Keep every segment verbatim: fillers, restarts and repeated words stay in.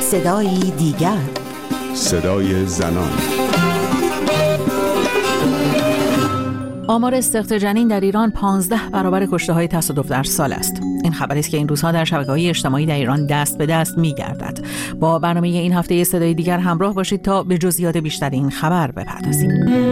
صدایی دیگر، صدای زنان. آمار سقط جنین در ایران پانزده برابر کشته‌های تصادف در سال است. این خبری است که این روزها در شبکه‌های اجتماعی در ایران دست به دست می‌گردد. با برنامه این هفته صدای دیگر همراه باشید تا به جزئیات بیشتر این خبر بپردازیم.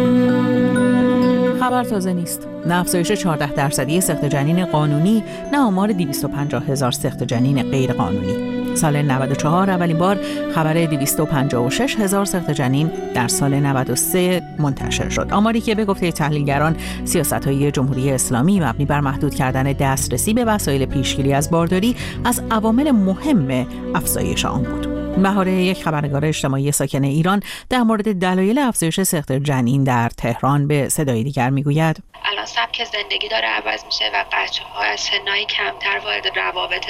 خبر تازه نیست. نه افزایش چهارده درصدی سقط جنین قانونی، نه آمار دویست و پنجاه هزار سقط جنین غیر قانونی. سال نود و چهار اولین بار خبر دویست و پنجاه و شش هزار سقط جنین در سال نود و سه منتشر شد. آماری که به گفته تحلیلگران سیاست‌های جمهوری اسلامی مبنی بر محدود کردن دسترسی به وسایل پیشگیری از بارداری از عوامل مهم افزایش آن بود. بهاره، یک خبرنگار اجتماعی ساکن ایران، در مورد دلایل افزایش سقط جنین در تهران به صدای دیگر میگوید: الان سبک زندگی داره عوض میشه و بچه‌ها از سنای کمتر وارد روابط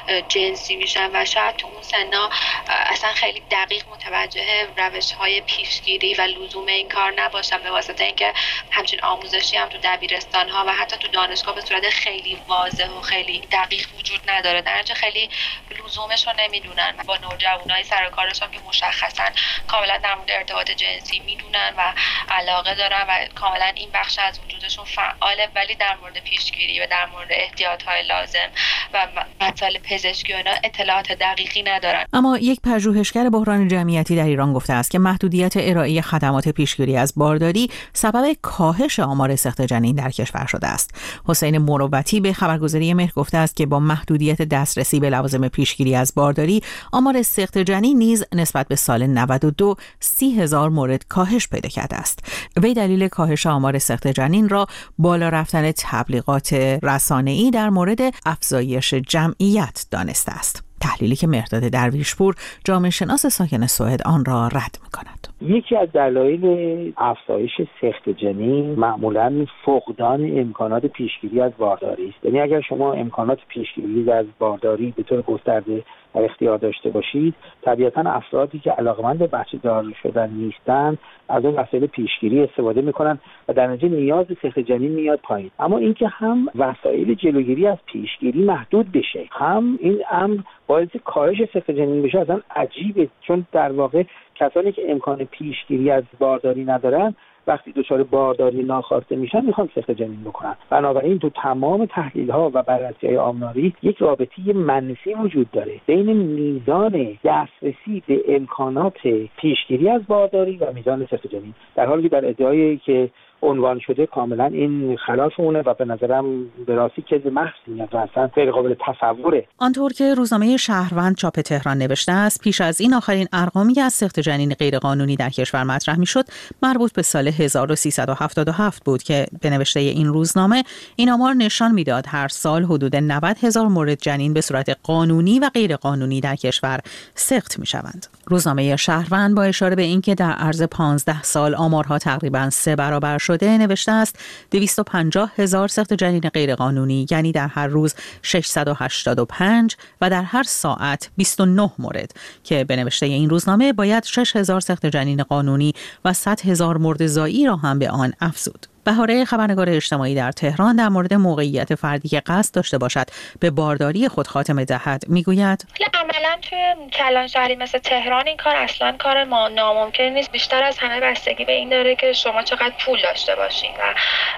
جنسی میشن و شاید تو اون سنا اصلا خیلی دقیق متوجه روش‌های پیشگیری و لزوم این کار نباشن، به واسطه اینکه همچین آموزشی هم تو دبیرستان‌ها و حتی تو دانشگاه به صورت خیلی واضح و خیلی دقیق وجود نداره، در نتیجه خیلی لزومش رو نمیدونن. با نوجوانای سر کارشون که مشخصا کاملا در مورد ارتباط جنسی میدونن و علاقه دارن و کاملا این بخش از وجودشون فعاله، ولی در مورد پیشگیری و در مورد احتیاطهای لازم و مسائل پزشکی و اینا اطلاعات دقیقی ندارن. اما یک پژوهشگر بحران جمعیتی در ایران گفته است که محدودیت ارائه خدمات پیشگیری از بارداری سبب کاهش آمار سقط جنین در کشور شده است. حسین مروتی به خبرگزاری مهر گفته است که با محدودیت دسترسی به لوازم پیشگیری از بارداری، آمار سقط جنین نیز نسبت به سال نود و دو سی هزار مورد کاهش پیدا کرده است. وی دلیل کاهش آمار سقط جنین را بالا رفتن تبلیغات رسانه‌ای در مورد افزایش جمعیت دانسته است. تحلیلی که مهرداد درویشپور، جامعه شناس ساکن سوئد، آن را رد می‌کند. یکی از دلایل افزایش سقط جنین معمولاً فقدان امکانات پیشگیری از بارداری است. یعنی اگر شما امکانات پیشگیری از بارداری به طور گسترده در اختیار داشته باشید، طبیعتاً افرادی که علاقمند به بچه دار شدن نیستند از اون وسایل پیشگیری استفاده میکنن و در نتیجه نیاز سقط جنین میاد پایین. اما اینکه هم وسایل جلوگیری از پیشگیری محدود بشه، هم این امر باعث کاهش سقط جنین بشه، اصلا عجیبه، چون در واقع کسانی که امکان پیشگیری از بارداری ندارن وقتی دچار بارداری ناخواسته میشن میخوان سقط جنین بکنن. بنابراین تو تمام تحلیل‌ها و بررسی‌های آماری یک رابطه منفی وجود داره بین میزان دسترسی به امکانات پیشگیری از بارداری و میزان سقط جنین، در حالی که در ادعایی که عنوان شده کاملا این خلاف اونه و به نظرم به راستی کذب محض میاد و اصلا غیر قابل تصوره. آنطور که روزنامه شهروند چاپ تهران نوشته است، پیش از این آخرین ارقامی از سقط جنین غیرقانونی در کشور مطرح میشد مربوط به سال هزار و سیصد و هفتاد و هفت بود که به نوشته این روزنامه این آمار نشان میداد هر سال حدود نود هزار مورد جنین به صورت قانونی و غیرقانونی در کشور سقط میشوند. روزنامه شهروند با اشاره به اینکه در عرض پانزده سال آمارها تقریباً سه برابر شده نوشته است دویست و پنجاه هزار سقط جنین غیرقانونی، یعنی در هر روز ششصد و هشتاد و پنج و در هر ساعت بیست و نه مورد، که به نوشته این روزنامه باید شش هزار سقط جنین قانونی و صد هزار مرد زایی را هم به آن افزود. بهاره، خبرنگار اجتماعی در تهران، در مورد موقعیت فردی که قصد داشته باشد به بارداری خود خاتمه دهد میگوید: عملاً توی کلان شهری مثل تهران این کار اصلاً کار ما ناممکن نیست. بیشتر از همه بستگی به این داره که شما چقدر پول داشته باشین و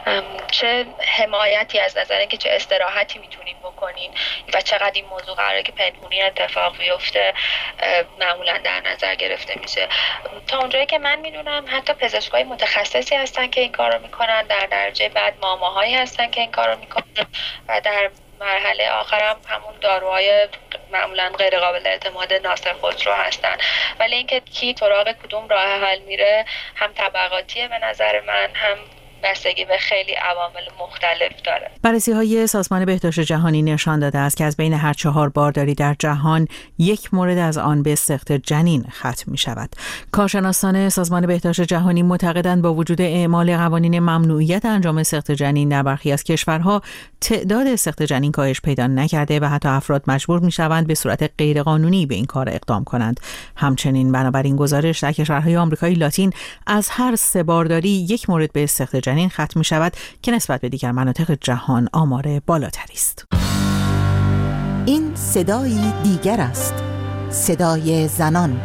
چه حمایتی از نظر اینکه چه استراحتی میتونین بکنین و چقدر این موضوع قراره که پنهونی اتفاق بیفته معمولاً در نظر گرفته میشه. تا اونجایی که من میدونم حتی پزشکای متخصصی هستن که این کارو میکنن، در درجه بعد ماماهایی هستن که این کارو میکنن و در مرحله آخرم همون داروهای معمولا غیر قابل اعتماد ناصر خسرو هستن. ولی اینکه کی سراغ کدوم راه حل میره هم طبقاتیه به نظر من، هم بستگی به خیلی عوامل مختلف داره. بررسی‌های سازمان بهداشت جهانی نشان داده است که از بین هر چهار بارداری در جهان یک مورد از آن به سقط جنین ختم می‌شود. کارشناسان سازمان بهداشت جهانی معتقدند با وجود اعمال قوانین ممنوعیت انجام سقط جنین در برخی از کشورها، تعداد سقط جنین کاهش پیدا نکرده و حتی افراد مجبور می‌شوند به صورت غیرقانونی به این کار اقدام کنند. همچنین بنابراین گزارش در کشورهای آمریکای لاتین از هر سه بارداری یک مورد به سقط جنین ختم می شود که نسبت به دیگر مناطق جهان آمار بالاتری است. این صدای دیگر است، صدای زنان.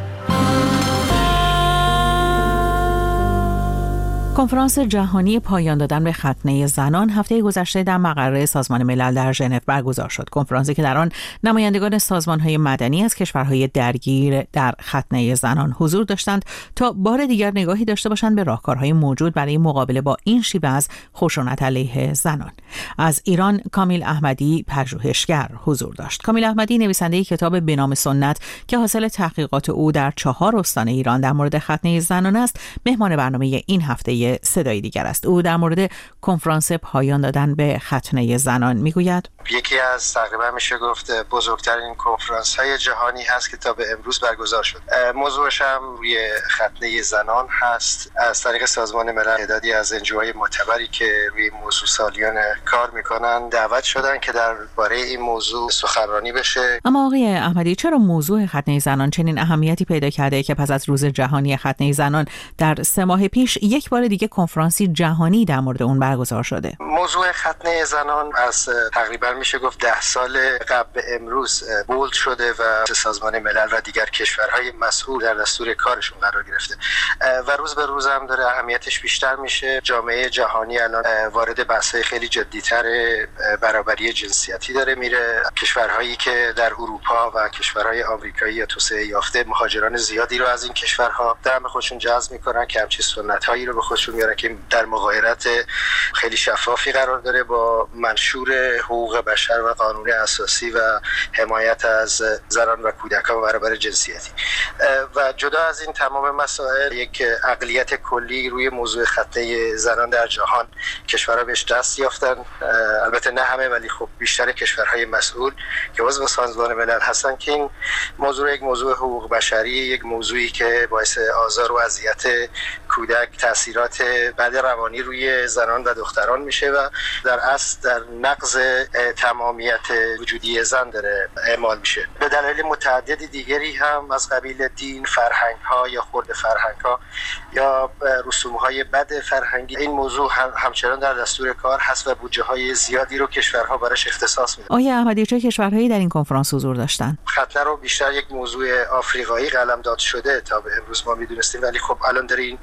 کنفرانس جهانی پایان دادن به ختنه زنان هفته گذشته در مقر سازمان ملل در ژنو برگزار شد. کنفرانسی که در آن نمایندگان سازمان‌های مدنی از کشورهای درگیر در ختنه زنان حضور داشتند تا بار دیگر نگاهی داشته باشند به راهکارهای موجود برای مقابله با این شیوه از خشونت علیه زنان. از ایران کامیل احمدی پژوهشگر حضور داشت. کامیل احمدی نویسنده کتاب به نام سنت که حاصل تحقیقات او در چهار استان ایران در مورد ختنه زنان است، مهمان برنامه این هفته صدای دیگر است. او در مورد کنفرانس پایان دادن به ختنه زنان میگوید: یکی از تقریبا میشه گفت بزرگترین کنفرانس های جهانی هست که تا به امروز برگزار شد. موضوعش هم روی ختنه زنان هست. از طریق سازمان ملل تعدادی از انجوهای معتبری که روی موضوع سالیان کار میکنن دعوت شدن که درباره این موضوع سخنرانی بشه. اما آقای احمدی، چرا موضوع ختنه زنان چنین اهمیتی پیدا کرده که پس از روز جهانی ختنه زنان در سه ماه پیش یک بار دیگه کنفرانسی جهانی در مورد اون برگزار شده؟ موضوع ختنه زنان از تقریبا میشه گفت ده سال قبل به امروز بولد شده و سازمان ملل و دیگر کشورهای مسئول در دستور کارشون قرار گرفته و روز به روز هم داره اهمیتش بیشتر میشه. جامعه جهانی الان وارد بحث‌های خیلی جدی‌تر برابری جنسیتی داره میره. کشورهایی که در اروپا و کشورهای آمریکایی یا توسعه یافته مهاجران زیادی رو از این کشورها دارن به خودشون جذب میکنن که همچین سنت‌هایی رو به خودشون میارن که در مغایرت خیلی شفافی قرار داره با منشور حقوق بشر و قانون اساسی و حمایت از زنان و کودکان و برابر جنسیتی. و جدا از این تمام مسائل، یک عقلیت کلی روی موضوع ختنه زنان در جهان کشورها بهش دست یافتن. البته نه همه، ولی خب بیشتر کشورهای مسئول که عضو سازمان ملل هستن که این موضوع یک موضوع حقوق بشری، یک موضوعی که باعث آزار و اذیت کودک، تاثیرات بد روانی روی زنان و دختران میشه و در اصل در نقض تمامیت وجودی زن داره اعمال میشه. به دلایل متعددی دیگری هم از قبیل دین، فرهنگ ها یا خرد فرهنگ ها یا رسوم های بد فرهنگی این موضوع هم همچنان در دستور کار هست و بودجه های زیادی رو کشورها براش اختصاص میدن. آیا احمدی، چه کشورهایی در این کنفرانس حضور داشتن؟ ختنه رو بیشتر یک موضوع آفریقایی قلمداد شده تا به امروز ما میدونستیم، ولی خب الان داره این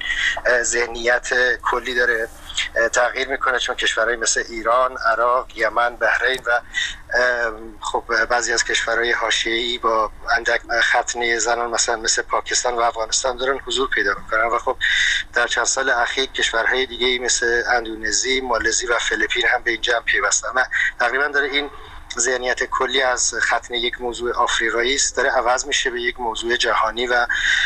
ذهنیت کلی داره تغییر میکنه، چون کشورهای مثل ایران، عراق، یمن، بحرین و خب بعضی از کشورهای حاشیه‌ای با اندک ختنه زنان مثلا مثل پاکستان و افغانستان دارن حضور پیدا میکنن و خب در چند سال اخیر کشورهای دیگه مثل اندونزی، مالزی و فیلیپین هم به اینجا پیوستن. تقریبا داره این ذهنیت کلی از ختنه یک موضوع آفریقایی است داره عوض میشه به یک موضوع جهانی و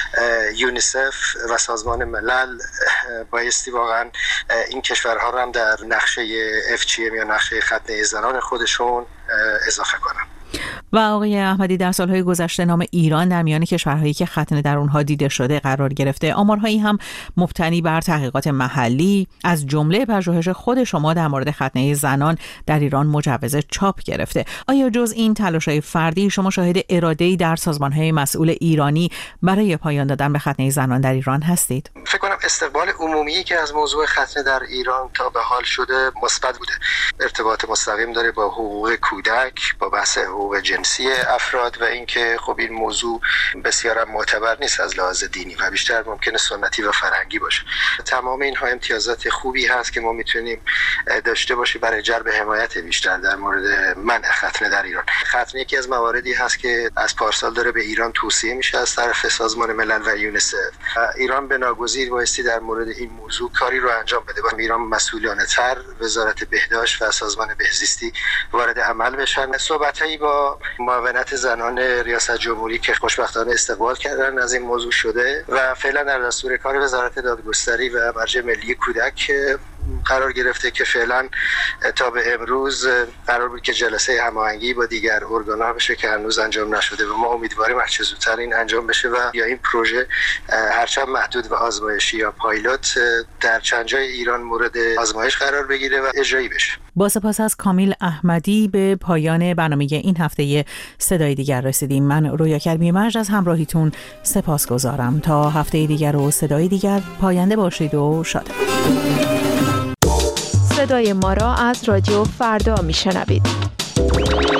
یونیسف و سازمان ملل بایستی واقعا این کشورها رو هم در نقشه اف جی ام یا نقشه ختنه زنان خودشون اضافه کنن. و آقای احمدی، در سالهای گذشته نام ایران در میان کشورهایی که ختنه در اونها دیده شده قرار گرفته. آمارهایی هم مبتنی بر تحقیقات محلی از جمله پژوهش خود شما در مورد ختنه زنان در ایران مجوز چاپ گرفته. آیا جز این تلاش‌های فردی شما شاهد اراده‌ای در سازمان‌های مسئول ایرانی برای پایان دادن به ختنه زنان در ایران هستید؟ فکر کنم استقبال عمومی که از موضوع ختنه در ایران تا به حال شده مثبت بوده. ارتباط مستقیم داره با حقوق کودک، با بحث حقوق جنسی افراد و اینکه خب این موضوع بسیار معتبر نیست از لحاظ دینی و بیشتر ممکنه سنتی و فرهنگی باشه. تمام اینها امتیازات خوبی هست که ما میتونیم داشته باشیم برای جلب حمایت بیشتر در مورد منع ختنه در ایران. ختنه یکی از مواردی هست که از پارسال داره به ایران توصیه میشه از طرف سازمان ملل و یونیسف. ایران به ناگزیر بایستی در مورد این موضوع کاری رو انجام بده. با ایران مسئولانه تر وزارت بهداشت و سازمان بهزیستی وارد عمل بشن. صحبتایی با معاونت زنان ریاست جمهوری که خوشبختانه استقبال کردن از این موضوع شده و فعلا در دستور کار وزارت دادگستری و مرجع ملی کودک قرار گرفته که فعلا تا به امروز قرار بود که جلسه هماهنگی با دیگر ارگان‌ها بشه که هنوز انجام نشده و ما امیدواریم هر چه زودتر این انجام بشه و یا این پروژه هرچند محدود و آزمایشی یا پایلوت در چند جای ایران مورد آزمایش قرار بگیره و اجرایی بشه. با سپاس از کامیل احمدی به پایان برنامه این هفته صدای دیگر رسیدیم. من رویا کرمی مرج از همراهیتون سپاسگزارم. تا هفته دیگر و صدای دیگر پاینده باشید و شاد. صدای ما را از رادیو فردا میشنوید.